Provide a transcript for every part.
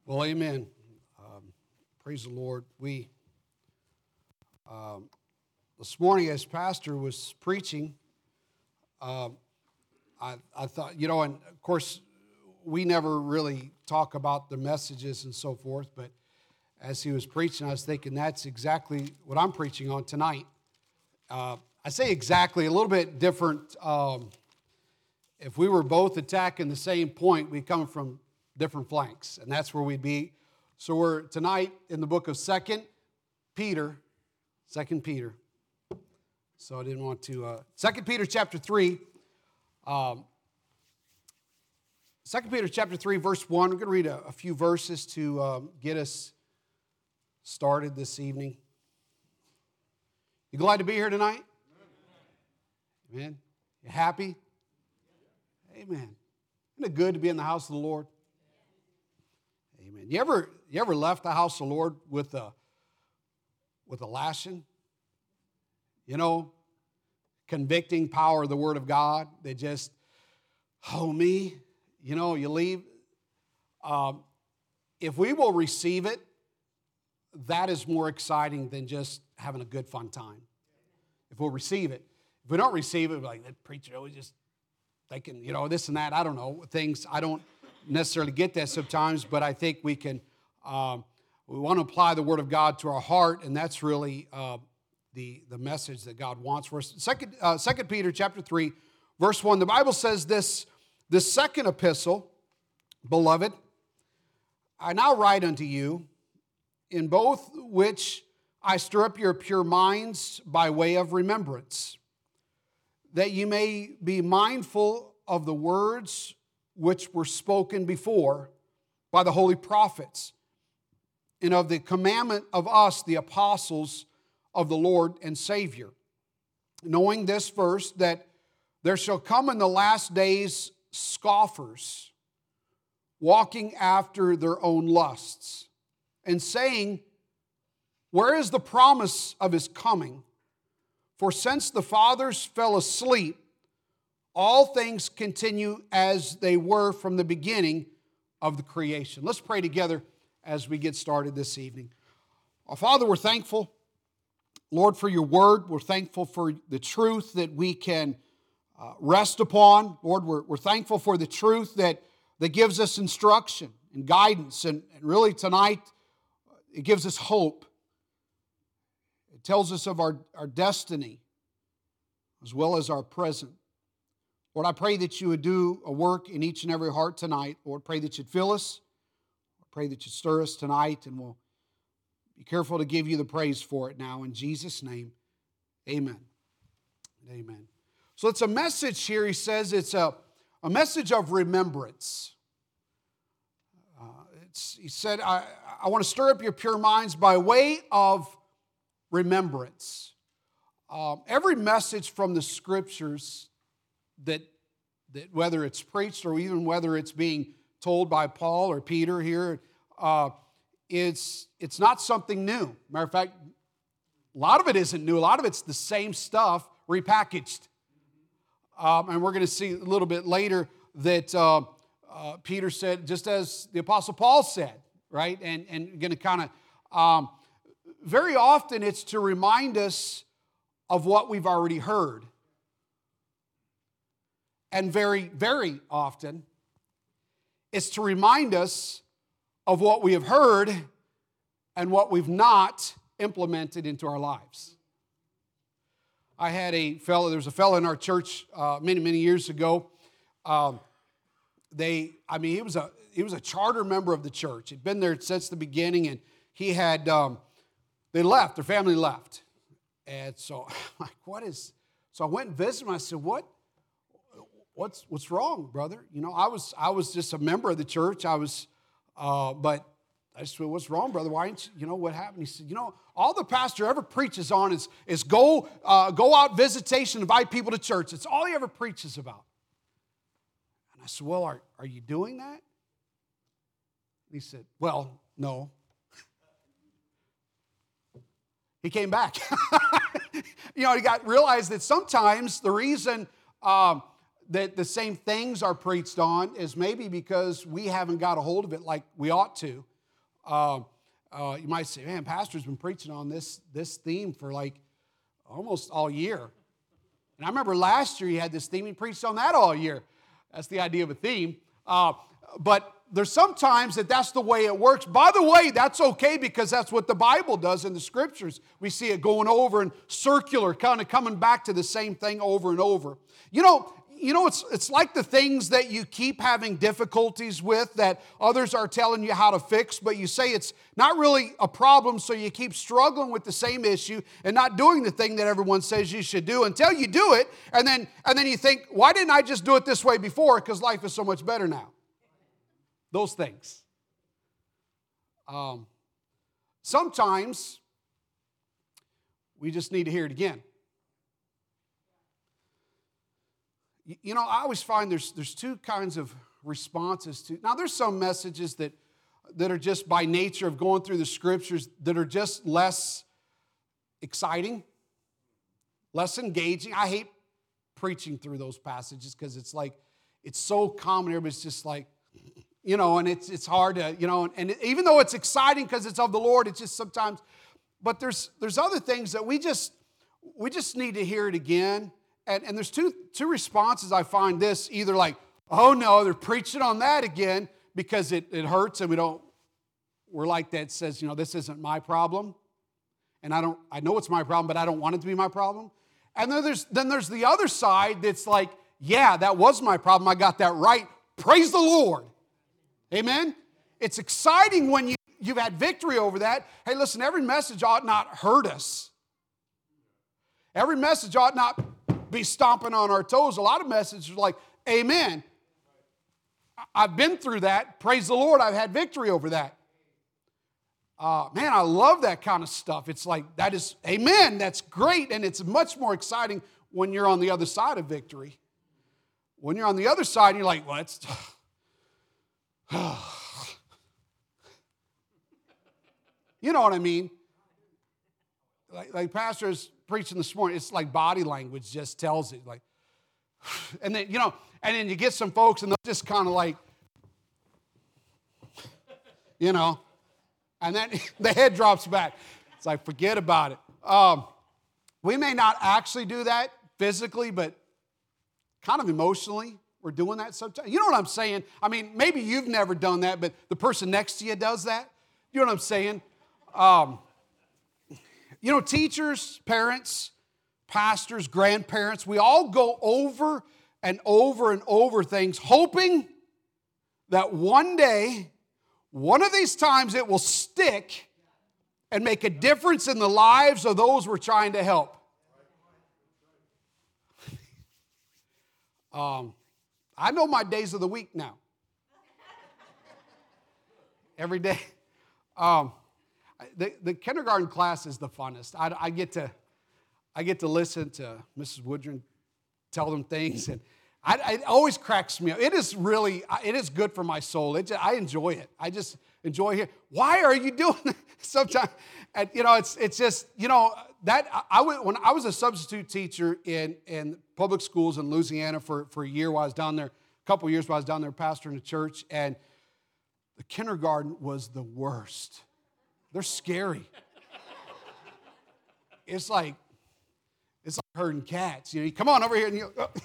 Well, amen. Praise the Lord. This morning, as Pastor was preaching, I thought, and of course, we never really talk about the messages and so forth, but as he was preaching, I was thinking that's exactly what I'm preaching on tonight. I say exactly, a little bit different. If we were both attacking the same point, we come from different flanks, and that's where we'd be. So we're tonight in the book of 2 Peter. So I didn't want to... 2 Peter chapter 3. 2 Peter chapter 3, verse 1. We're going to read a few verses to get us started this evening. You glad to be here tonight? Amen. You happy? Amen. Isn't it good to be in the house of the Lord? Amen. You ever left the house of the Lord with a lashing? Convicting power of the Word of God. They just, me. You leave. If we will receive it, that is more exciting than just having a good fun time. If we'll receive it. If we don't receive it, we're like, that preacher always just thinking, this and that. I don't know, things. I don't necessarily get that sometimes, but I think we can, we want to apply the Word of God to our heart, and that's really the message that God wants for us. 2 Peter chapter 3, verse 1, the Bible says this second epistle, beloved, I now write unto you, in both which I stir up your pure minds by way of remembrance, that you may be mindful of the words which were spoken before by the holy prophets, and of the commandment of us, the apostles of the Lord and Savior. Knowing this first, that there shall come in the last days scoffers, walking after their own lusts, and saying, where is the promise of his coming? For since the fathers fell asleep, all things continue as they were from the beginning of the creation. Let's pray together as we get started this evening. Our Father, we're thankful, Lord, for your word. We're thankful for the truth that we can rest upon. Lord, we're thankful for the truth that gives us instruction and guidance. And really tonight, it gives us hope. It tells us of our destiny as well as our present. Lord, I pray that you would do a work in each and every heart tonight. Lord, pray that you'd fill us. I pray that you'd stir us tonight, and we'll be careful to give you the praise for it now. In Jesus' name, amen. Amen. So it's a message here, he says, it's a message of remembrance. He said, I want to stir up your pure minds by way of remembrance. Every message from the Scriptures that whether it's preached or even whether it's being told by Paul or Peter here, it's not something new. Matter of fact, a lot of it isn't new. A lot of it's the same stuff repackaged. And we're going to see a little bit later that Peter said, just as the Apostle Paul said, right? And going to kind of, very often it's to remind us of what we've already heard. And very, very often, it's to remind us of what we have heard and what we've not implemented into our lives. I had there was a fellow in our church many, many years ago. He was a charter member of the church. He'd been there since the beginning, and he had, their family left. And so, so I went and visited him. I said, What's wrong, brother? I was just a member of the church. But I just said, what's wrong, brother? Why ain't you, what happened? He said, all the pastor ever preaches on is go out visitation, invite people to church. It's all he ever preaches about. And I said, well, are you doing that? And he said, well, no. He came back. He realized that sometimes the reason that the same things are preached on is maybe because we haven't got a hold of it like we ought to. You might say, man, pastor's been preaching on this theme for like almost all year. And I remember last year he had this theme, he preached on that all year. That's the idea of a theme. But there's sometimes that's the way it works. By the way, that's okay because that's what the Bible does in the Scriptures. We see it going over and circular, kind of coming back to the same thing over and over. You know, it's like the things that you keep having difficulties with that others are telling you how to fix, but you say it's not really a problem, so you keep struggling with the same issue and not doing the thing that everyone says you should do until you do it, and then you think, why didn't I just do it this way before? Because life is so much better now. Those things. Sometimes we just need to hear it again. You know, I always find there's two kinds of responses to. Now, there's some messages that are just by nature of going through the Scriptures that are just less exciting, less engaging. I hate preaching through those passages because it's like, it's so common. Everybody's just like, you know, and it's hard to, you know, and even though it's exciting because it's of the Lord, it's just sometimes, but there's other things that we just need to hear it again. And there's two responses I find this, either like, oh no, they're preaching on that again because it hurts and we're like that says, you know, this isn't my problem. And I know it's my problem, but I don't want it to be my problem. And then there's the other side that's like, yeah, that was my problem. I got that right. Praise the Lord. Amen? It's exciting when you've had victory over that. Hey, listen, every message ought not hurt us. Every message ought not be stomping on our toes. A lot of messages are like, amen. I've been through that. Praise the Lord, I've had victory over that. Man, I love that kind of stuff. It's like, that is, amen, that's great. And it's much more exciting when you're on the other side of victory. When you're on the other side, you're like, well, it's... You know what I mean? Like pastor's preaching this morning, it's like body language just tells it. Like, and then, you know, and then you get some folks and they'll just kind of like, you know, and then the head drops back. It's like, forget about it. We may not actually do that physically, but kind of emotionally. We're doing that sometimes. You know what I'm saying? I mean, maybe you've never done that, but the person next to you does that. You know what I'm saying? You know, teachers, parents, pastors, grandparents, we all go over and over and over things, hoping that one day, one of these times it will stick and make a difference in the lives of those we're trying to help. I know my days of the week now. Every day. The kindergarten class is the funnest. I get to listen to Mrs. Woodrum tell them things, and it always cracks me up. It is good for my soul. I enjoy it. I just enjoy it. Why are you doing that? Sometimes, and, you know, it's just, you know, that when I was a substitute teacher in public schools in Louisiana for a year while I was down there, a couple of years while I was down there pastoring a church, and the kindergarten was the worst. They're scary. It's like herding cats. You know, you come on over here and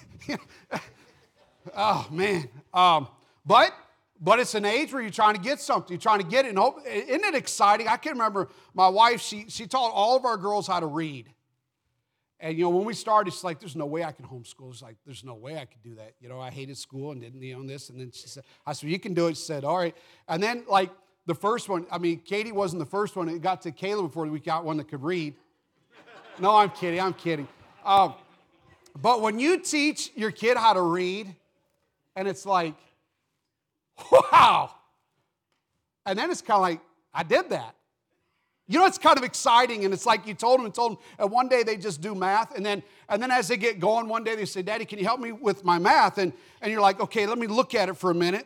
oh man. But it's an age where you're trying to get something. You're trying to get it. And isn't it exciting? I can remember my wife, she taught all of our girls how to read. And, you know, when we started, she's like, there's no way I can homeschool. She's like, there's no way I could do that. You know, I hated school and didn't, you know, this. And then I said, you can do it. She said, all right. And then, like, the first one, I mean, Katie wasn't the first one. It got to Caleb before we got one that could read. No, I'm kidding. But when you teach your kid how to read, and it's like, wow. And then it's kind of like, I did that. You know, it's kind of exciting, and it's like you told them, and one day they just do math, and then as they get going, one day they say, Daddy, can you help me with my math? And you're like, okay, let me look at it for a minute.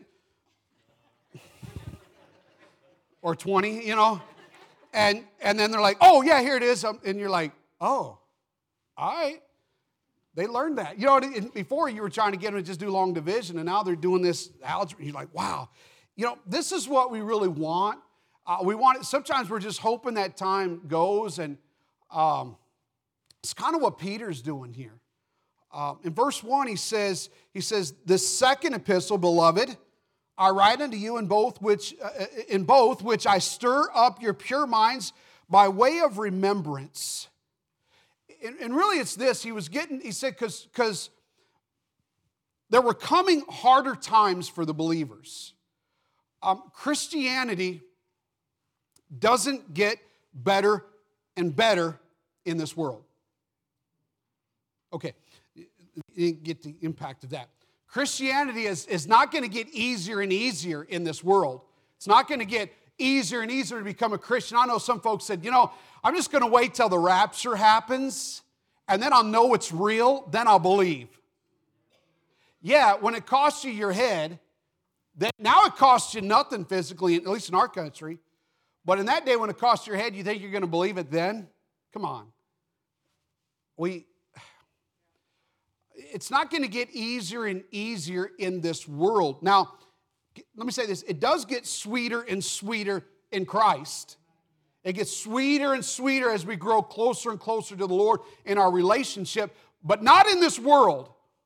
Or 20, you know. And then they're like, oh, yeah, here it is. And you're like, oh, all right. They learned that. You know, before you were trying to get them to just do long division, and now they're doing this algebra. You're like, wow. You know, this is what we really want. Sometimes we're just hoping that time goes, and it's kind of what Peter's doing here. In verse 1, he says, the second epistle, beloved, I write unto you in both which I stir up your pure minds by way of remembrance. And really it's this, he said, because there were coming harder times for the believers. Christianity doesn't get better and better in this world. Okay, you didn't get the impact of that. Christianity is not going to get easier and easier in this world. It's not going to get easier and easier to become a Christian. I know some folks said, I'm just going to wait till the rapture happens, and then I'll know it's real, then I'll believe. Yeah, when it costs you your head, now it costs you nothing physically, at least in our country. But in that day when it costs your head, you think you're going to believe it then? Come on. It's not going to get easier and easier in this world. Now, let me say this. It does get sweeter and sweeter in Christ. It gets sweeter and sweeter as we grow closer and closer to the Lord in our relationship, but not in this world.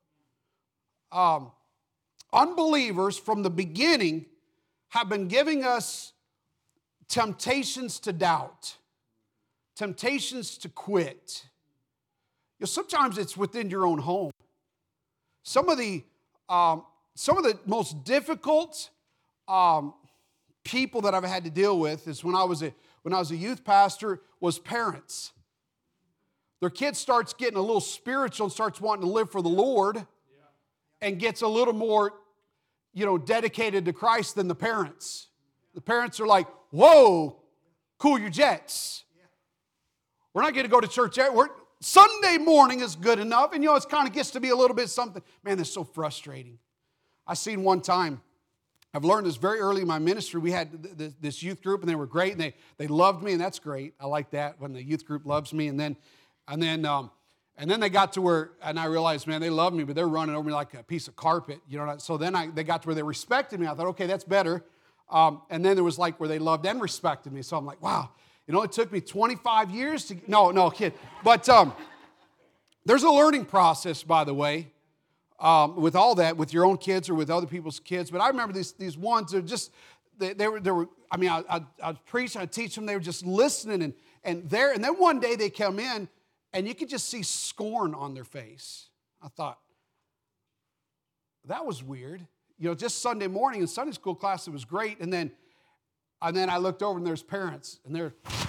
Unbelievers from the beginning have been giving us temptations to doubt, temptations to quit. Sometimes it's within your own home. Some of the most difficult people that I've had to deal with is when I was a youth pastor was parents. Their kid starts getting a little spiritual and starts wanting to live for the Lord, and gets a little more, dedicated to Christ than the parents. The parents are like, "Whoa, cool your jets. We're not going to go to church. Sunday morning is good enough." And it kind of gets to be a little bit something. Man, that's so frustrating. I seen one time, I've learned this very early in my ministry. We had this youth group, and they were great, and they loved me, and that's great. I like that when the youth group loves me. And then they got to where, and I realized, man, they love me, but they're running over me like a piece of carpet. So then they got to where they respected me. I thought, okay, that's better. And then there was like where they loved and respected me. So I'm like, wow. It took me 25 years to, no, kid. But there's a learning process, by the way, with all that, with your own kids or with other people's kids. But I remember these ones, they were. I mean, I'd preach, I'd teach them. They were just listening, and then one day they come in, and you could just see scorn on their face. I thought, that was weird. Just Sunday morning in Sunday school class, it was great, and then I looked over, and there's parents, and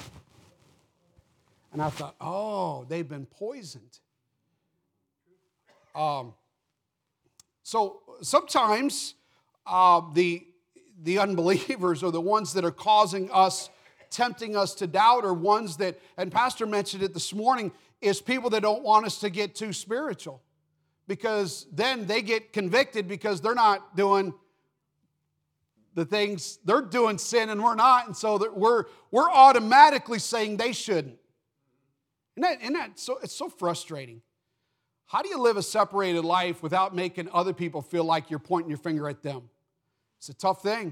I thought, oh, they've been poisoned. So sometimes the unbelievers are the ones that are causing us, tempting us to doubt, or ones that, and Pastor mentioned it this morning, is people that don't want us to get too spiritual, because then they get convicted because they're not doing the things, they're doing sin and we're not, and so that we're automatically saying they shouldn't. Isn't that so? It's so frustrating. How do you live a separated life without making other people feel like you're pointing your finger at them? It's a tough thing.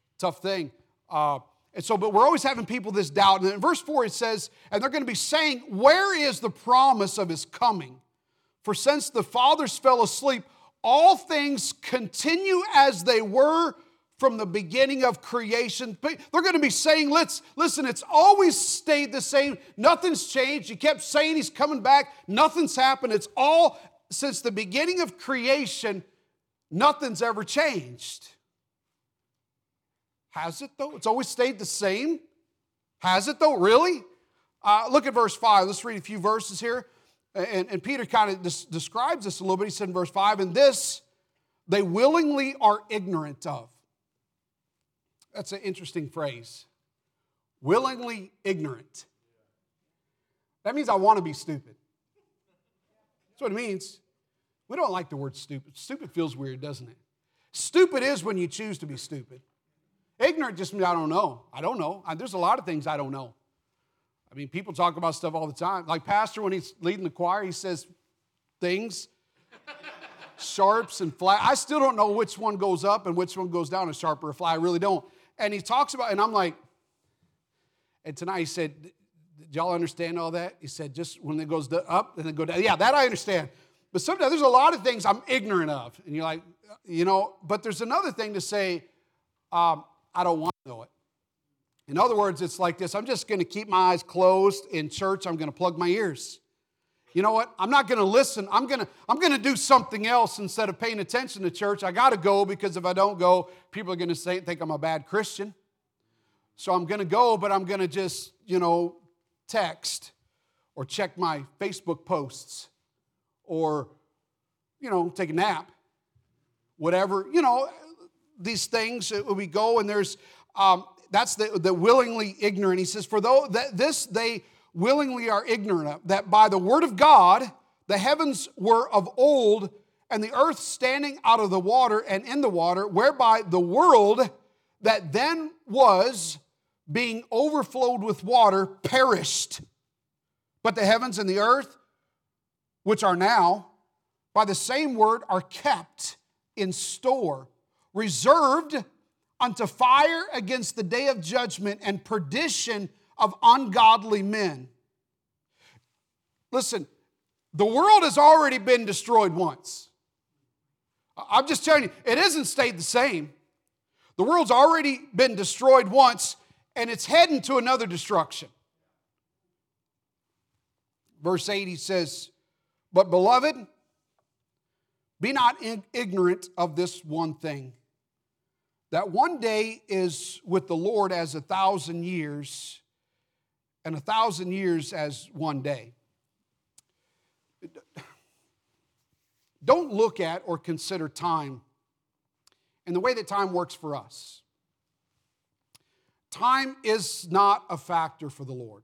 But we're always having people this doubt. And in verse 4 it says, and they're going to be saying, where is the promise of his coming? For since the fathers fell asleep, all things continue as they were from the beginning of creation. They're going to be saying, listen, it's always stayed the same. Nothing's changed. You kept saying he's coming back. Nothing's happened. It's all, since the beginning of creation, nothing's ever changed. Has it though? It's always stayed the same? Has it though? Really? Look at verse 5. Let's read a few verses here. And Peter kind of describes this a little bit. He said in verse 5, and this they willingly are ignorant of. That's an interesting phrase. Willingly ignorant. That means I want to be stupid. That's what it means. We don't like the word stupid. Stupid feels weird, doesn't it? Stupid is when you choose to be stupid. Ignorant just means I don't know. I don't know. There's a lot of things I don't know. I mean, people talk about stuff all the time. Like Pastor, when he's leading the choir, he says things, sharps and flat. I still don't know which one goes up and which one goes down, a sharp or a flat. I really don't. And he talks about, and I'm like, And tonight he said, did y'all understand all that? He said, just when it goes up and then go down. Yeah, that I understand. But sometimes there's a lot of things I'm ignorant of. And you're like, but there's another thing to say, I don't want to know it. In other words, it's like this. I'm just going to keep my eyes closed in church. I'm going to plug my ears. You know what? I'm not going to listen. I'm going to do something else instead of paying attention to church. I got to go because if I don't go, people are going to think I'm a bad Christian. So I'm going to go, but I'm going to just, text or check my Facebook posts or, take a nap. Whatever, these things, we go and there's, that's the willingly ignorant. He says, for though this they willingly are ignorant of, that by the word of God, the heavens were of old, and the earth standing out of the water and in the water, whereby the world that then was, being overflowed with water, perished. But the heavens and the earth, which are now, by the same word, are kept in store, reserved unto fire against the day of judgment and perdition of ungodly men. Listen, the world has already been destroyed once. I'm just telling you, it hasn't stayed the same. The world's already been destroyed once, and it's heading to another destruction. Verse 8, he says, but beloved, be not ignorant of this one thing, that one day is with the Lord as 1,000 years, and 1,000 years as one day. Don't look at or consider time in the way that time works for us. Time is not a factor for the Lord.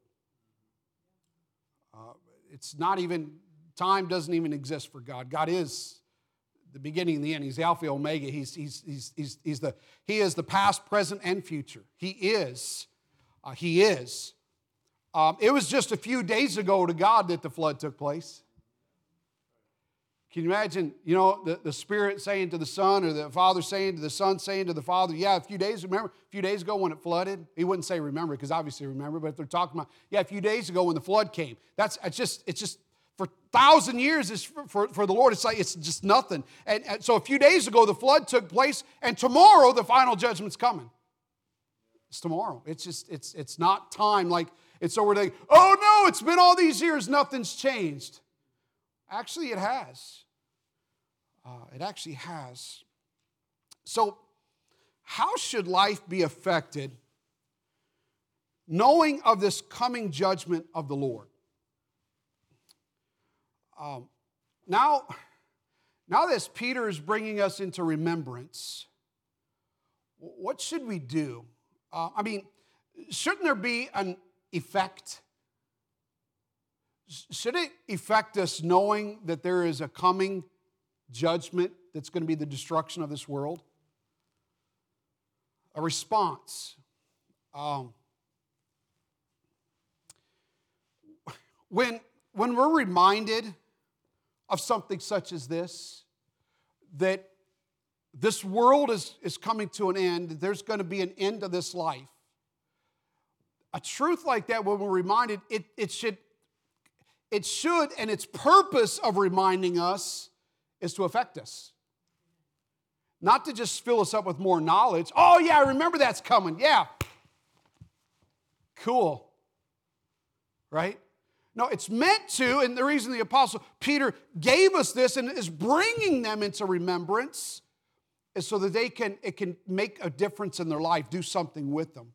Time doesn't even exist for God. God is the beginning and the end. He's the Alpha and Omega. He is the past, present, and future. He is. It was just a few days ago to God that the flood took place. Can you imagine, the Spirit saying to the Son, or the Father saying to the Son, saying to the Father, a few days ago when it flooded? He wouldn't say remember, because obviously remember, but if they're talking about, a few days ago when the flood came. It's just for 1,000 years is for the Lord, it's just nothing. And so a few days ago the flood took place, and tomorrow the final judgment's coming. It's tomorrow. It's not time like, and so we're like, oh no, it's been all these years, nothing's changed. Actually, it has. It actually has. So, how should life be affected knowing of this coming judgment of the Lord? Now that Peter is bringing us into remembrance, what should we do? Shouldn't there be an effect? Should it affect us knowing that there is a coming judgment that's going to be the destruction of this world? A response. When we're reminded of something such as this, that this world is coming to an end, there's going to be an end to this life. A truth like that, when we're reminded, it should, and its purpose of reminding us is to affect us. Not to just fill us up with more knowledge. Oh yeah, I remember that's coming. Yeah. Cool. Right? No, it's meant to, and the reason the Apostle Peter gave us this and is bringing them into remembrance is so that it can make a difference in their life, do something with them.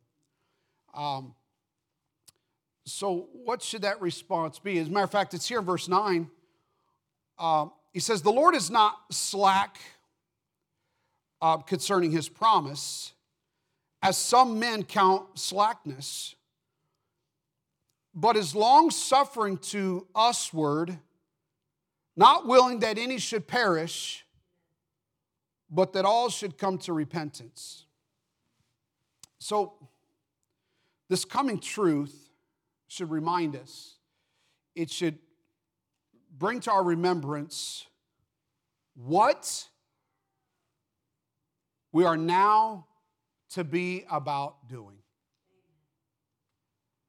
So what should that response be? As a matter of fact, it's here in verse 9. He says, the Lord is not slack concerning his promise, as some men count slackness, but is long-suffering to usward, not willing that any should perish, but that all should come to repentance. So, this coming truth should remind us. It should bring to our remembrance what we are now to be about doing.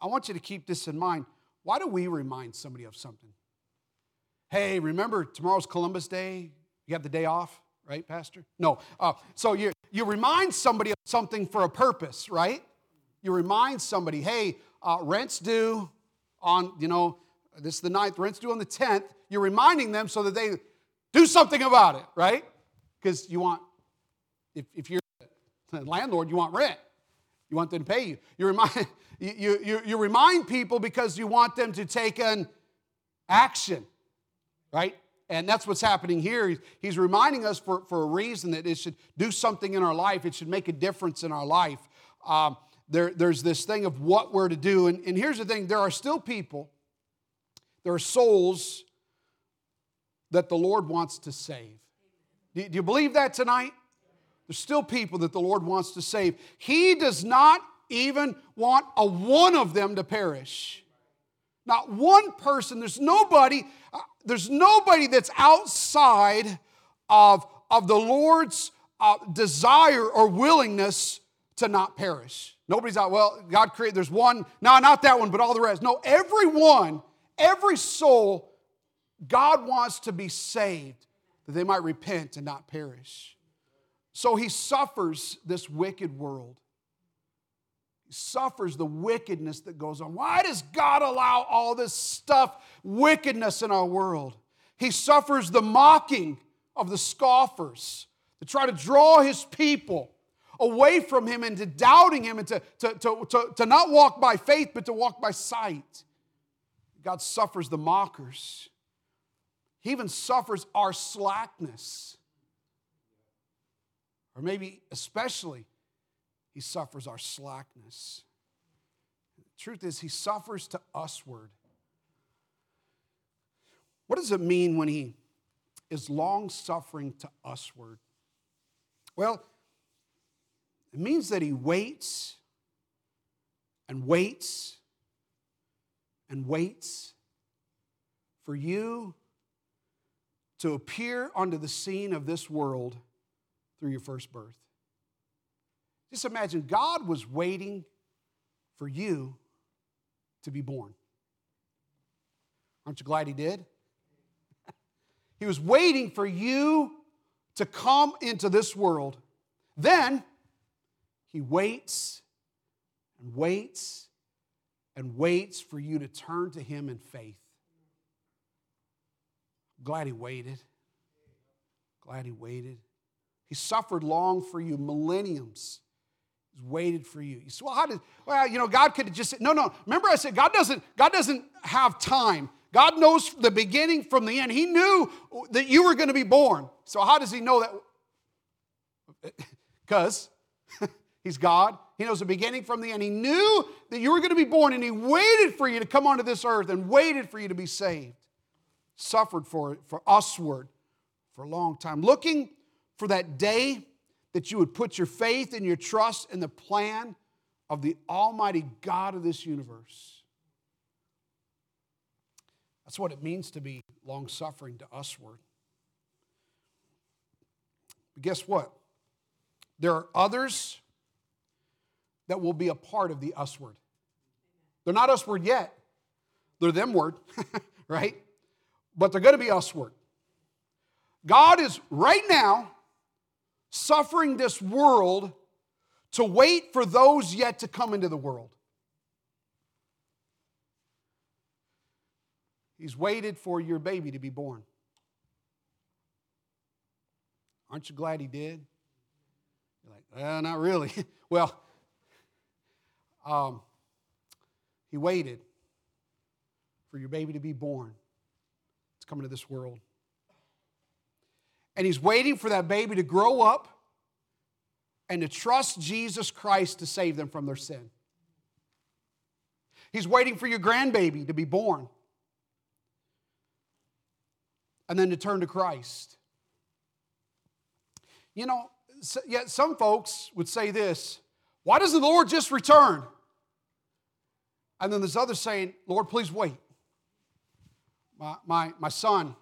I want you to keep this in mind. Why do we remind somebody of something? Hey, remember tomorrow's Columbus Day? You have the day off, right, Pastor? No. So you remind somebody of something for a purpose, right? You remind somebody, hey, rent's due on, this is the 9th, rent's due on the 10th. You're reminding them so that they do something about it, right? Because you want, if you're a landlord, you want rent. You want them to pay you. You remind people because you want them to take an action, right? And that's what's happening here. He's reminding us for a reason that it should do something in our life. It should make a difference in our life. There's this thing of what we're to do. And here's the thing. There are still people, there are souls that the Lord wants to save. Do you believe that tonight? There's still people that the Lord wants to save. He does not even want a one of them to perish. Not one person. There's nobody that's outside of the Lord's desire or willingness to not perish. Nobody's out, well, God created, there's one, no, not that one, but all the rest. No, everyone, every soul, God wants to be saved, that they might repent and not perish. So he suffers this wicked world. He suffers the wickedness that goes on. Why does God allow all this stuff, wickedness in our world? He suffers the mocking of the scoffers that try to draw his people away from him into doubting him and to not walk by faith but to walk by sight. God suffers the mockers. He even suffers our slackness. Or maybe especially, he suffers our slackness. The truth is, he suffers to usward. What does it mean when he is long-suffering to usward? Well, it means that he waits and waits and waits for you to appear onto the scene of this world through your first birth. Just imagine God was waiting for you to be born. Aren't you glad he did? He was waiting for you to come into this world. Then he waits and waits and waits for you to turn to him in faith. Glad he waited. Glad he waited. He suffered long for you, millenniums. He's waited for you. You say, God could have just said, no. Remember I said, God doesn't have time. God knows the beginning from the end. He knew that you were going to be born. So how does he know that? Because he's God. He knows the beginning from the end. He knew that you were going to be born, and he waited for you to come onto this earth and waited for you to be saved. Suffered for usward for a long time. Looking for that day that you would put your faith and your trust in the plan of the Almighty God of this universe. That's what it means to be long-suffering to usward. But guess what? There are others that will be a part of the usward. They're not usward yet. They're themward, right? But they're going to be usward. God is right now suffering this world to wait for those yet to come into the world. He's waited for your baby to be born. Aren't you glad he did? You're like, not really. Well, he waited for your baby to be born. It's coming to this world. And he's waiting for that baby to grow up and to trust Jesus Christ to save them from their sin. He's waiting for your grandbaby to be born and then to turn to Christ. Yet some folks would say this, why doesn't the Lord just return? And then there's others saying, Lord, please wait. My son,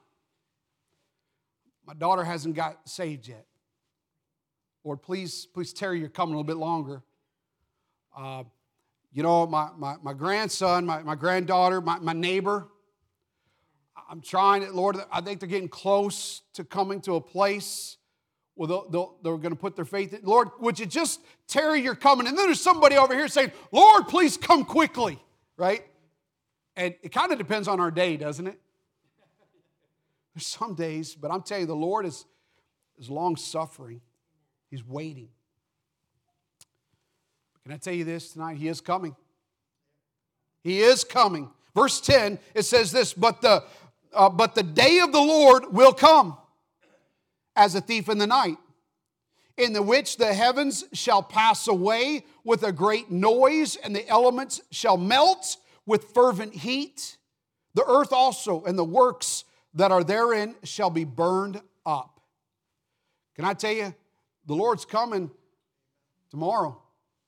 my daughter hasn't got saved yet. Lord, please tarry your coming a little bit longer. You know, my grandson, my granddaughter, my neighbor, I'm trying it, Lord, I think they're getting close to coming to a place where they're going to put their faith in. Lord, would you just tarry your coming? And then there's somebody over here saying, Lord, please come quickly, right? And it kind of depends on our day, doesn't it? There's some days, but I'm telling you, the Lord is long-suffering. He's waiting. Can I tell you this tonight? He is coming. He is coming. Verse 10, it says this, but the day of the Lord will come as a thief in the night, in the which the heavens shall pass away with a great noise, and the elements shall melt with fervent heat. The earth also and the works that are therein shall be burned up. Can I tell you, the Lord's coming tomorrow.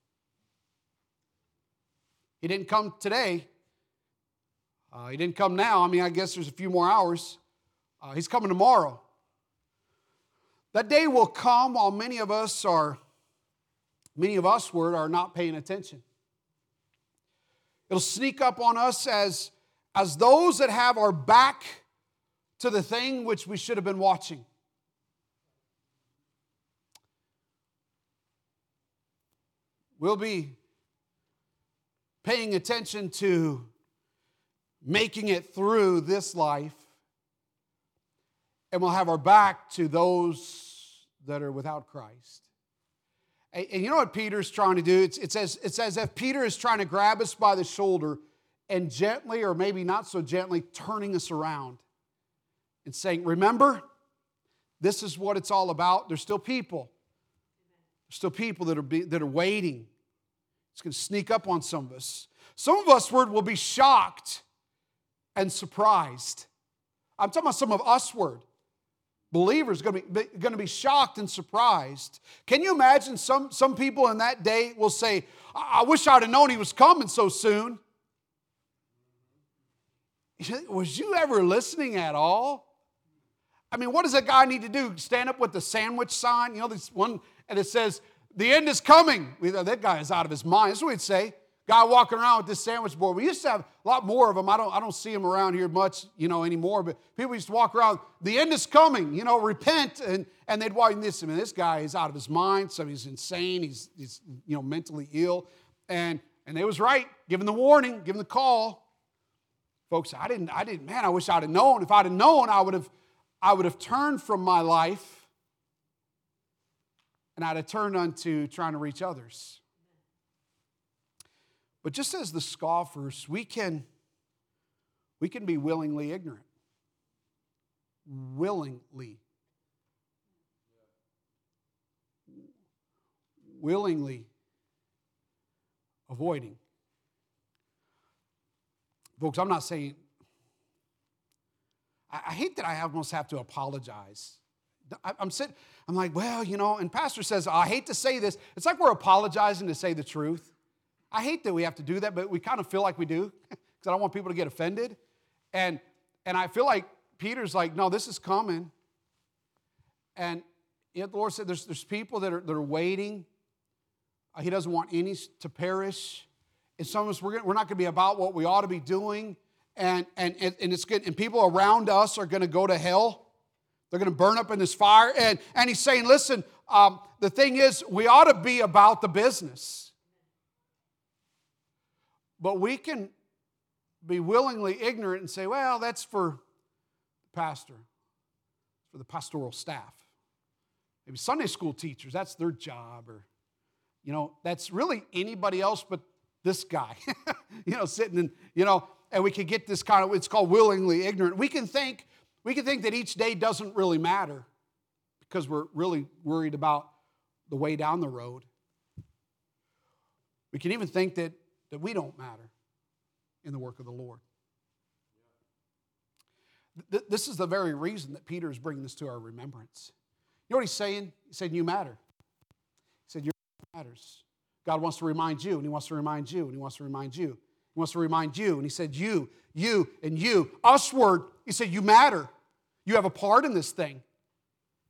He didn't come today. He didn't come now. I mean, I guess there's a few more hours. He's coming tomorrow. That day will come while many of us are not paying attention. It'll sneak up on us as those that have our back to the thing which we should have been watching. We'll be paying attention to making it through this life, and we'll have our back to those that are without Christ. And you know what Peter's trying to do? It's as if Peter is trying to grab us by the shoulder and gently, or maybe not so gently, turning us around and saying, remember, this is what it's all about. There's still people. There's still people that are waiting. It's going to sneak up on some of us. Some of us will be shocked and surprised. I'm talking about some of us believers going to be shocked and surprised. Can you imagine some people in that day will say, I wish I'd have known he was coming so soon. Was you ever listening at all? I mean, what does a guy need to do? Stand up with the sandwich sign? You know, this one, and it says, the end is coming. That guy is out of his mind. That's what we'd say. Guy walking around with this sandwich board. We used to have a lot more of them. I don't see them around here much, anymore. But people used to walk around. The end is coming. Repent, and they'd walk in this. I mean, this guy is out of his mind. So he's insane. He's mentally ill, and they was right, giving the warning, giving the call. Folks, I didn't. Man, I wish I'd have known. If I'd have known, I would have turned from my life, and I'd have turned unto trying to reach others. But just as the scoffers, we can be willingly ignorant. Willingly avoiding. Folks, I'm not saying, I hate that I almost have to apologize. I'm like, well, and pastor says, I hate to say this. It's like we're apologizing to say the truth. I hate that we have to do that, but we kind of feel like we do because I don't want people to get offended. And I feel like Peter's like, no, this is coming. And the Lord said there's people that are waiting. He doesn't want any to perish. And some of us, we're not going to be about what we ought to be doing. And it's good. And people around us are going to go to hell. They're going to burn up in this fire. And he's saying, listen, the thing is, we ought to be about the business. But we can be willingly ignorant and say, well, that's for the pastor, for the pastoral staff. Maybe Sunday school teachers, that's their job. Or, that's really anybody else but this guy, sitting in, and we can get this kind of, it's called willingly ignorant. We can think that each day doesn't really matter because we're really worried about the way down the road. We can even think that we don't matter in the work of the Lord. This is the very reason that Peter is bringing this to our remembrance. You know what he's saying? He said, you matter. He said, your life matters. God wants to remind you, and he wants to remind you, and he wants to remind you. He wants to remind you, and he said, you, and you. Usward, he said, you matter. You have a part in this thing.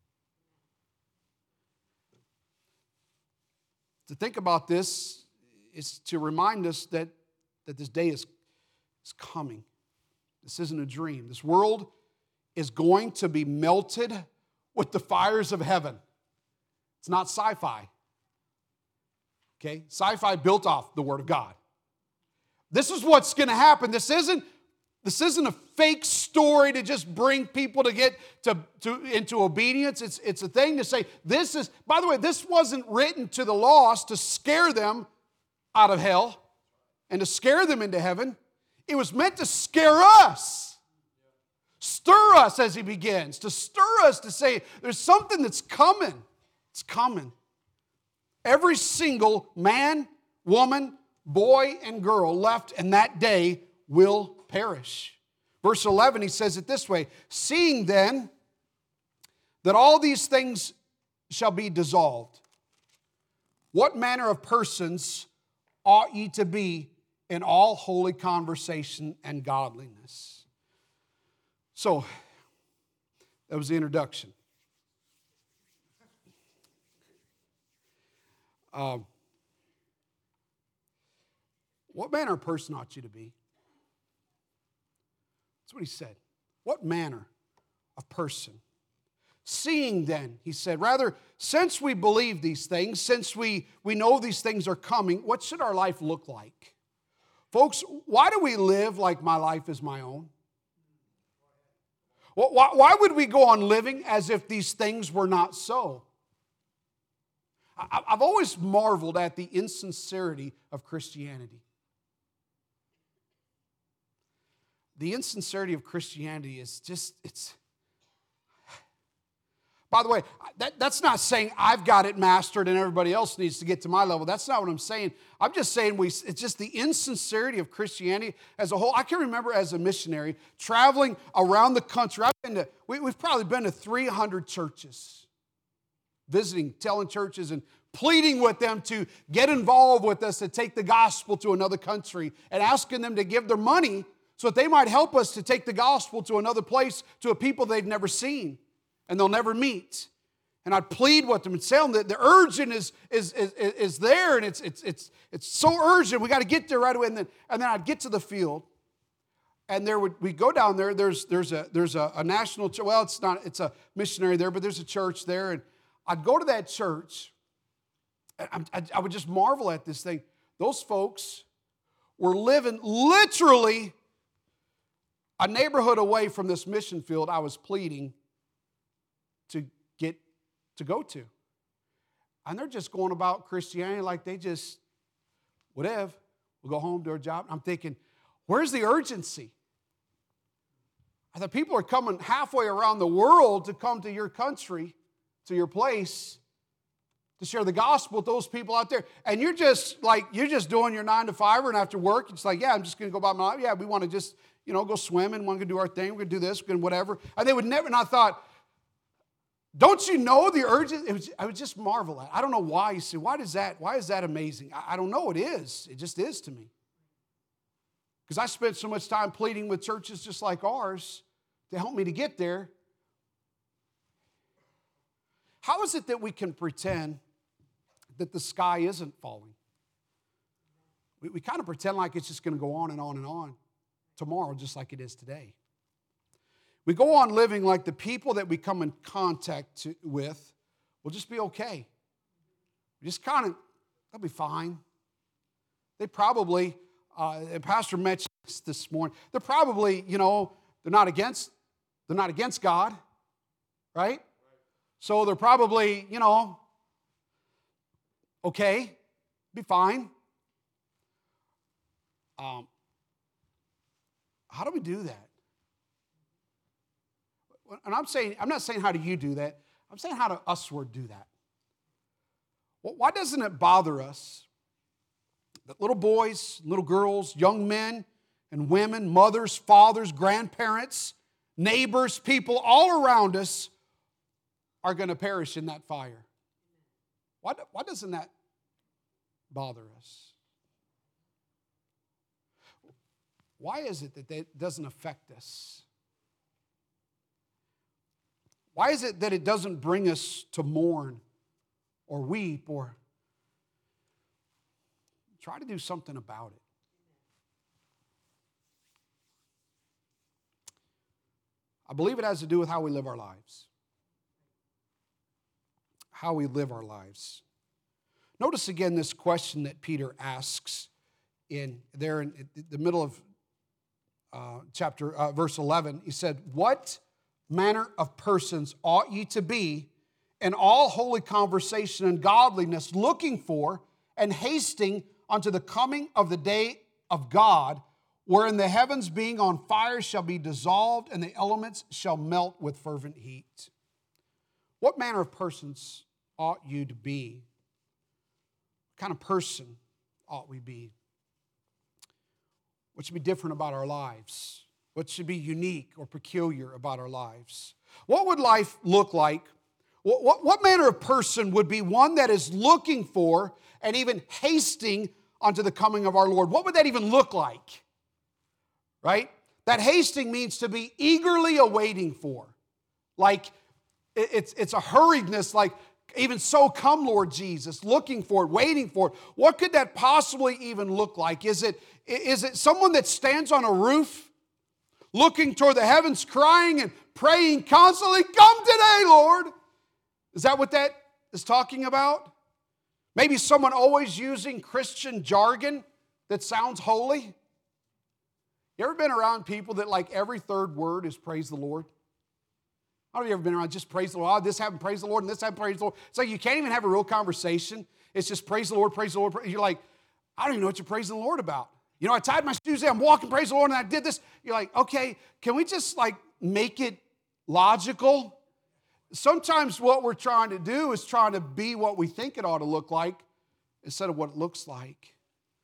To think about this, is to remind us that this day is coming. This isn't a dream. This world is going to be melted with the fires of heaven. It's not sci-fi. Okay? Sci-fi built off the Word of God. This is what's going to happen. This isn't a fake story to just bring people to get into obedience. It's a thing to say, this is, by the way, this wasn't written to the lost to scare them out of hell and to scare them into heaven. It was meant to scare us. Stir us as he begins. To stir us to say, there's something that's coming. It's coming. Every single man, woman, boy, and girl left in that day will perish. Verse 11, he says it this way, seeing then that all these things shall be dissolved, what manner of persons ought ye to be in all holy conversation and godliness? So, that was the introduction. What manner of person ought you to be? That's what he said. What manner of person? Seeing then, he said, rather, since we believe these things, since we know these things are coming, what should our life look like? Folks, why do we live like my life is my own? Why would we go on living as if these things were not so? I've always marveled at the insincerity of Christianity. The insincerity of Christianity is just, by the way, that's not saying I've got it mastered and everybody else needs to get to my level. That's not what I'm saying. I'm just saying it's just the insincerity of Christianity as a whole. I can remember as a missionary traveling around the country. We've probably been to 300 churches, visiting, telling churches and pleading with them to get involved with us to take the gospel to another country and asking them to give their money so that they might help us to take the gospel to another place, to a people they've never seen and they'll never meet. And I'd plead with them and tell them that the urgent is there, and it's so urgent. We got to get there right away. And then I'd get to the field, and we go down there. There's a national church. Well, it's a missionary there, but there's a church there. And I'd go to that church, and I would just marvel at this thing. Those folks were living literally a neighborhood away from this mission field I was pleading to go to. And they're just going about Christianity like they just, whatever, we'll go home, do our job. I'm thinking, where's the urgency? The people are coming halfway around the world to come to your country, to your place, to share the gospel with those people out there. And you're just doing your 9 to 5, and after work, it's like, yeah, I'm just going to go about my life. Yeah, we want to just, go swimming. We're going to do our thing. We're going to do this. We're going to whatever. And they would never, and I thought, don't you know the urgency? I would just marvel at it. I don't know why. You say, why is that amazing? I don't know. It is. It just is to me. Because I spent so much time pleading with churches just like ours to help me to get there. How is it that we can pretend that the sky isn't falling? We kind of pretend like it's just going to go on and on and on tomorrow, just like it is today. We go on living like the people that we come in contact with will just be okay. Just kind of, they'll be fine. They probably, Pastor mentioned this morning, they're probably, they're not against God, right? So they're probably, okay, be fine. How do we do that? And I'm not saying how do you do that. I'm saying how do us do that. Well, why doesn't it bother us that little boys, little girls, young men and women, mothers, fathers, grandparents, neighbors, people all around us are going to perish in that fire? Why doesn't that bother us? Why is it that it doesn't affect us? Why is it that it doesn't bring us to mourn or weep or try to do something about it. I believe it has to do with how we live our lives. How we live our lives. Notice again this question that Peter asks in the middle of verse 11. He said, "What manner of persons ought ye to be in all holy conversation and godliness, looking for and hasting unto the coming of the day of God, wherein the heavens being on fire shall be dissolved, and the elements shall melt with fervent heat." What manner of persons ought you to be? What kind of person ought we be? What should be different about our lives? What should be unique or peculiar about our lives? What would life look like? What manner of person would be one that is looking for and even hasting unto the coming of our Lord? What would that even look like? Right? That hasting means to be eagerly awaiting for. Like it's a hurriedness, like even so come Lord Jesus, looking for it, waiting for it. What could that possibly even look like? Is it someone that stands on a roof looking toward the heavens, crying and praying constantly, "Come today, Lord"? Is that what that is talking about? Maybe someone always using Christian jargon that sounds holy. You ever been around people that like every third word is praise the Lord? How many of you ever been around just praise the Lord? Oh, this happened, praise the Lord, and this happened, praise the Lord. It's like you can't even have a real conversation. It's just praise the Lord, praise the Lord. You're like, I don't even know what you're praising the Lord about. You know, I tied my shoes, I'm walking, praise the Lord, and I did this. You're like, okay, can we just like make it logical? Sometimes what we're trying to do is trying to be what we think it ought to look like instead of what it looks like.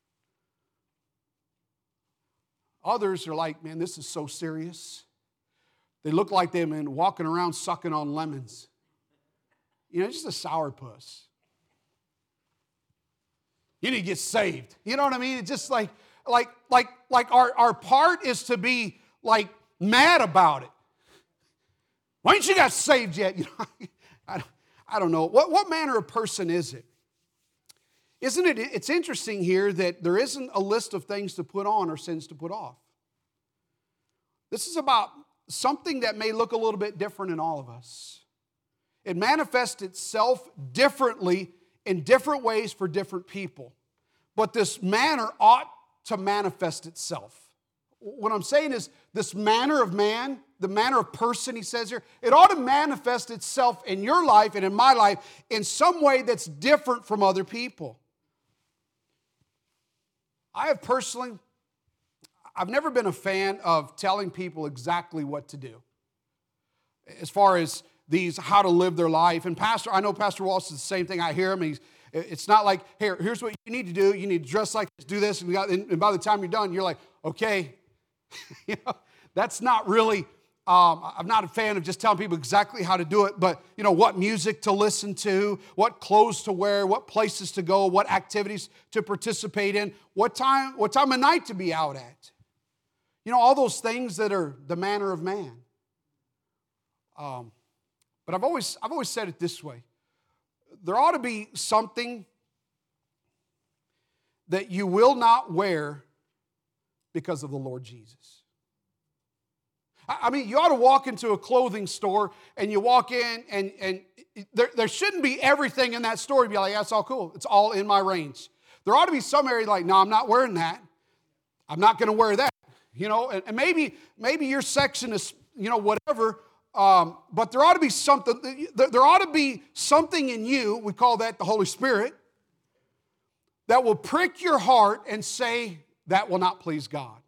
Others are like, man, this is so serious. They look like they've been walking around sucking on lemons. You know, just a sourpuss. You need to get saved. You know what I mean? It's just like our part is to be like mad about it. Why ain't you got saved yet? You know, I don't know. What manner of person is it? Isn't it? It's interesting here that there isn't a list of things to put on or sins to put off. This is about something that may look a little bit different in all of us. It manifests itself differently in different ways for different people. But this manner ought to manifest itself. What I'm saying is this manner of man, the manner of person, he says here, it ought to manifest itself in your life and in my life in some way that's different from other people. I've never been a fan of telling people exactly what to do as far as how to live their life. And I know Pastor Walsh is the same thing. I hear him. It's not like, here's what you need to do. You need to dress like this, do this. And by the time you're done, you're like, okay. You know, that's not really, I'm not a fan of just telling people exactly how to do it, but, you know, what music to listen to, what clothes to wear, what places to go, what activities to participate in, what time of night to be out at. You know, all those things that are the manner of man. But I've always said it this way. There ought to be something that you will not wear because of the Lord Jesus. I mean, you ought to walk into a clothing store and you walk in and there shouldn't be everything in that store. You'd be like, that's all cool. It's all in my range. There ought to be some area like, no, I'm not wearing that. I'm not going to wear that. You know, and maybe your section is, you know, whatever. But there ought to be something. There ought to be something in you. We call that the Holy Spirit. That will prick your heart and say that will not please God.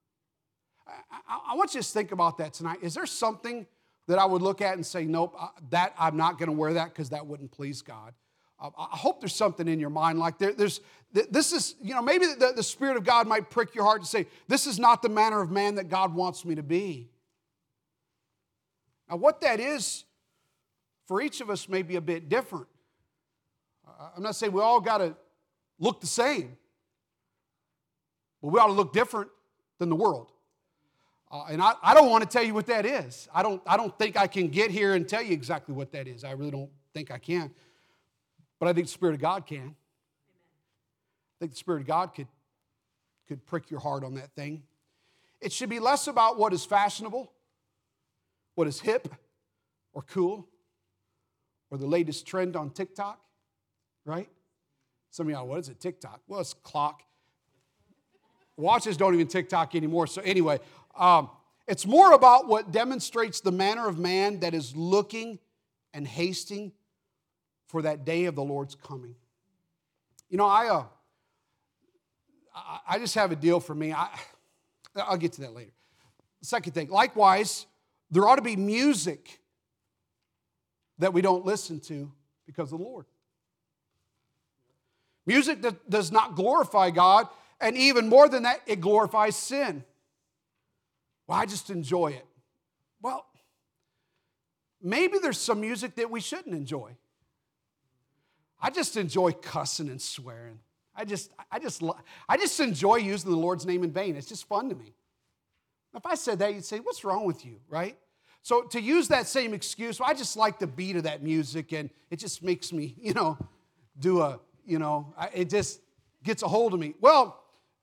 I want you to think about that tonight. Is there something that I would look at and say, nope, that I'm not going to wear that because that wouldn't please God? I hope there's something in your mind like this is, you know, maybe the Spirit of God might prick your heart to say, this is not the manner of man that God wants me to be. Now, what that is for each of us may be a bit different. I'm not saying we all got to look the same, but we ought to look different than the world. And I don't want to tell you what that is. I don't think I can get here and tell you exactly what that is. I really don't think I can. But I think the Spirit of God can. think the Spirit of God could prick your heart on that thing. It should be less about what is fashionable, what is hip or cool, or the latest trend on TikTok, right? Some of y'all, what is it, TikTok? Well, it's clock. Watches don't even TikTok anymore. So anyway, it's more about what demonstrates the manner of man that is looking and hasting for that day of the Lord's coming. You know, I just have a deal for me. I'll get to that later. Second thing, likewise, there ought to be music that we don't listen to because of the Lord. Music that does not glorify God, and even more than that, it glorifies sin. Well, I just enjoy it. Well, maybe there's some music that we shouldn't enjoy. I just enjoy cussing and swearing. I just enjoy using the Lord's name in vain. It's just fun to me. If I said that, you'd say, what's wrong with you, right? So to use that same excuse, well, I just like the beat of that music, and it just makes me, it just gets a hold of me. Well,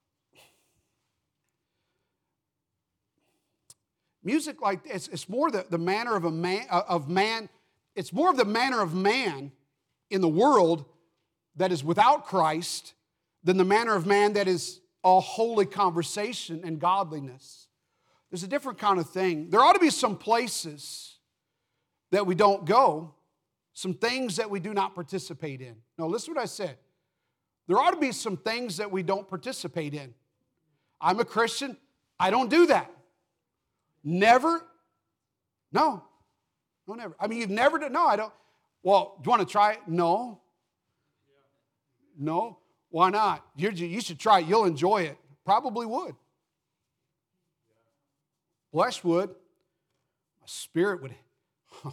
music like it's more the manner of man. It's more of the manner of man in the world that is without Christ than the manner of man that is all holy conversation and godliness. There's a different kind of thing. There ought to be some places that we don't go, some things that we do not participate in. No, listen to what I said. There ought to be some things that we don't participate in. I'm a Christian. I don't do that. Never? No, never. I mean, you've never done, no, I don't. Well, do you want to try it? No. No? Why not? You should try it. You'll enjoy it. Probably would. Flesh would. My spirit would. I'd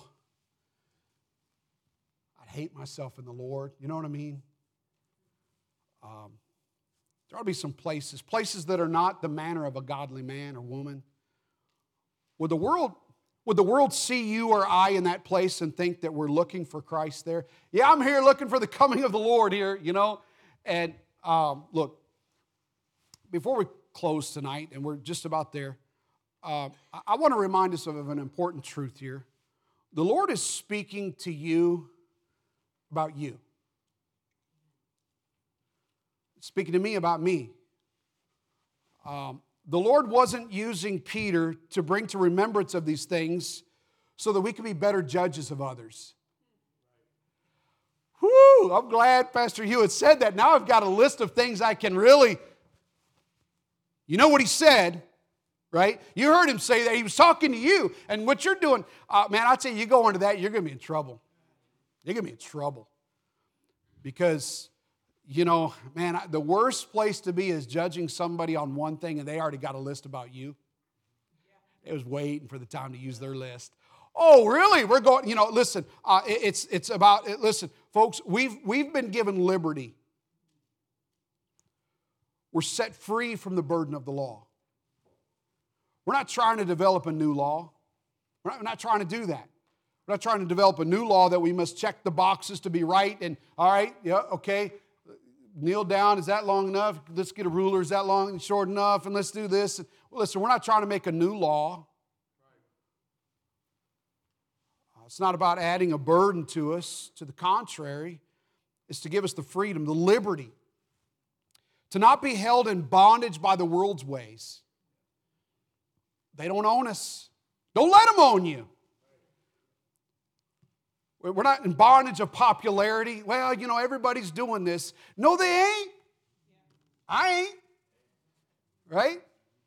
hate myself in the Lord. You know what I mean? There ought to be some places that are not the manner of a godly man or woman. Would the world see you or I in that place and think that we're looking for Christ there? Yeah, I'm here looking for the coming of the Lord here, And look, before we close tonight, and we're just about there, I want to remind us of an important truth here. The Lord is speaking to you about you. Speaking to me about me. The Lord wasn't using Peter to bring to remembrance of these things so that we could be better judges of others. Whew, I'm glad Pastor Hewitt said that. Now I've got a list of things I can really, you know what he said, right? You heard him say that. He was talking to you. And what you're doing, man, I'll tell you, you go into that, you're going to be in trouble. You're going to be in trouble. Because, man, the worst place to be is judging somebody on one thing and they already got a list about you. They was waiting for the time to use their list. Oh, really? We're going, listen, it's about, listen, folks, we've been given liberty. We're set free from the burden of the law. We're not trying to develop a new law. We're not trying to do that. We're not trying to develop a new law that we must check the boxes to be right and, all right, yeah, okay, kneel down, is that long enough? Let's get a ruler, is that long and short enough? And let's do this. Well, listen, we're not trying to make a new law. It's not about adding a burden to us. To the contrary, it's to give us the freedom, the liberty, to not be held in bondage by the world's ways. They don't own us. Don't let them own you. We're not in bondage of popularity. Well, everybody's doing this. No, they ain't. I ain't. Right?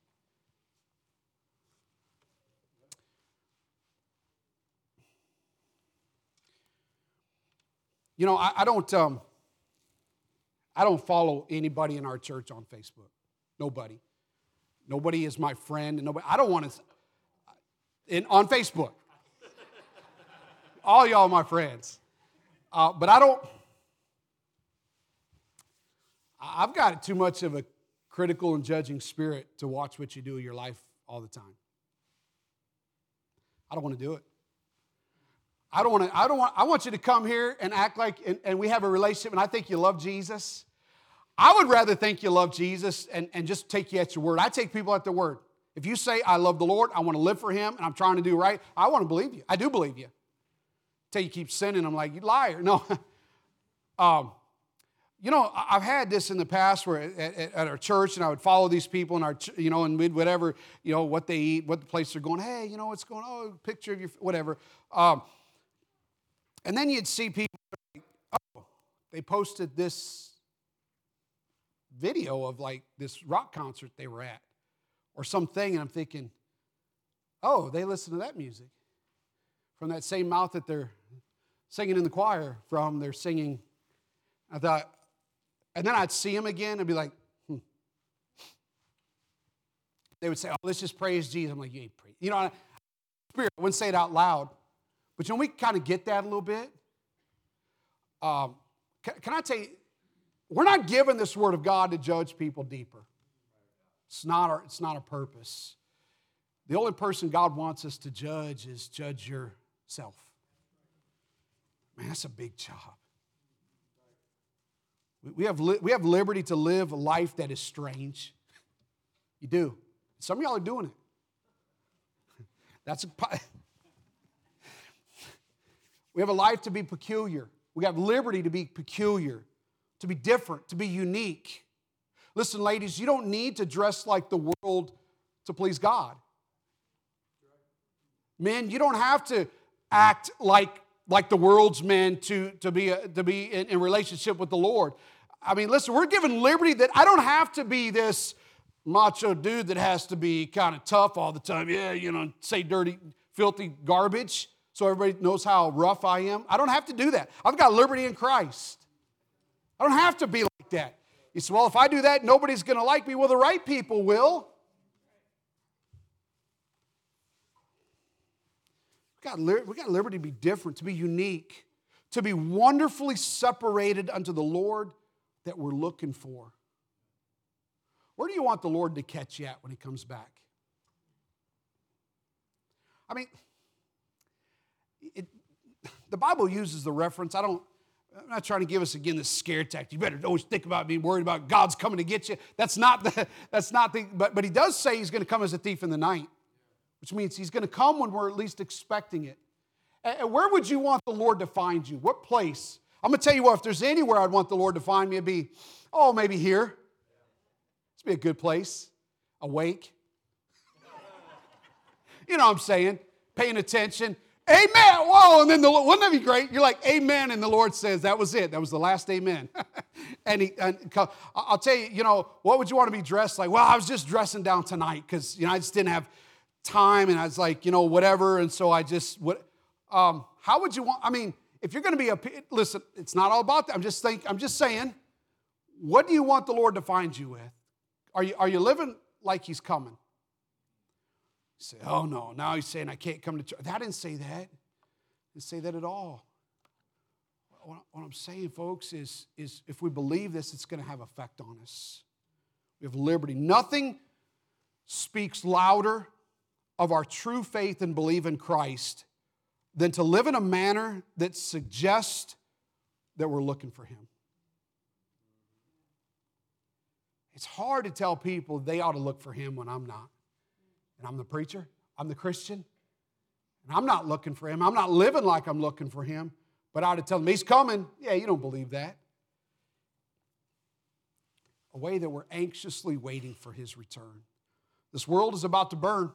I don't follow anybody in our church on Facebook. Nobody. Nobody is my friend. And nobody. I don't want to. On Facebook. All y'all are my friends. But I've got too much of a critical and judging spirit to watch what you do in your life all the time. I don't want to do it. I want you to come here and act like, and we have a relationship, and I think you love Jesus. I would rather think you love Jesus and just take you at your word. I take people at their word. If you say, I love the Lord, I want to live for Him, and I'm trying to do right, I want to believe you. I do believe you. Until you keep sinning, I'm like, you liar. No. You know, I've had this in the past where at our church, and I would follow these people in our, you know, and we'd whatever, you know, what they eat, what the place they're going, hey, you know, what's going on, oh, picture of your, whatever. And then you'd see people, oh, they posted this video of like this rock concert they were at or something, and I'm thinking, oh, they listen to that music from that same mouth that they're singing in the choir from. They're singing. I thought, and then I'd see them again and be like, They would say, oh, let's just praise Jesus. I'm like, you ain't praise. You know, Spirit, I wouldn't say it out loud, but you know, we kind of get that a little bit. Can I tell you, we're not given this Word of God to judge people deeper. It's not our purpose. The only person God wants us to judge is judge yourself. Man, that's a big job. We have liberty to live a life that is strange. You do. Some of y'all are doing it. We have a life to be peculiar. We have liberty to be peculiar, to be different, to be unique. Listen, ladies, you don't need to dress like the world to please God. Men, you don't have to act like the world's men to be in relationship with the Lord. I mean, listen, we're given liberty that I don't have to be this macho dude that has to be kind of tough all the time. Yeah, you know, say dirty, filthy garbage so everybody knows how rough I am. I don't have to do that. I've got liberty in Christ. I don't have to be like that. You say, well, if I do that, nobody's going to like me. Well, the right people will. We got liberty to be different, to be unique, to be wonderfully separated unto the Lord that we're looking for. Where do you want the Lord to catch you at when He comes back? I mean, the Bible uses the reference. I'm not trying to give us, again, this scare tactic. You better always think about being worried about God's coming to get you. But He does say He's going to come as a thief in the night, which means He's going to come when we're at least expecting it. And where would you want the Lord to find you? What place? I'm going to tell you what, if there's anywhere I'd want the Lord to find me, it'd be, maybe here. This would be a good place. Awake. You know what I'm saying? Paying attention. Amen. Whoa. And then wouldn't that be great? You're like, amen. And the Lord says, that was it. That was the last amen. and I'll tell you, what would you want to be dressed like? Well, I was just dressing down tonight because, I just didn't have time. And I was like, whatever. And so I just, how would you want, if you're going to be listen, it's not all about that. I'm just saying, what do you want the Lord to find you with? Are you living like He's coming? You say, oh no, now He's saying I can't come to church. That didn't say that. It didn't say that at all. What I'm saying, folks, is if we believe this, it's going to have effect on us. We have liberty. Nothing speaks louder of our true faith and belief in Christ than to live in a manner that suggests that we're looking for Him. It's hard to tell people they ought to look for Him when I'm not. And I'm the preacher, I'm the Christian, and I'm not looking for Him. I'm not living like I'm looking for Him, but I ought to tell them, He's coming. Yeah, you don't believe that. A way that we're anxiously waiting for His return. This world is about to burn.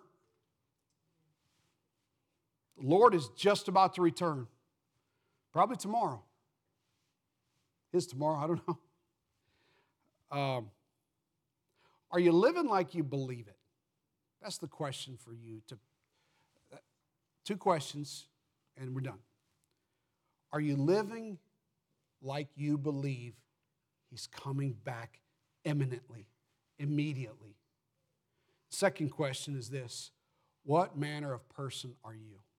The Lord is just about to return. Probably tomorrow. His tomorrow, I don't know. Are you living like you believe it? That's the question for you. Two questions, and we're done. Are you living like you believe He's coming back imminently, immediately? Second question is this: what manner of person are you?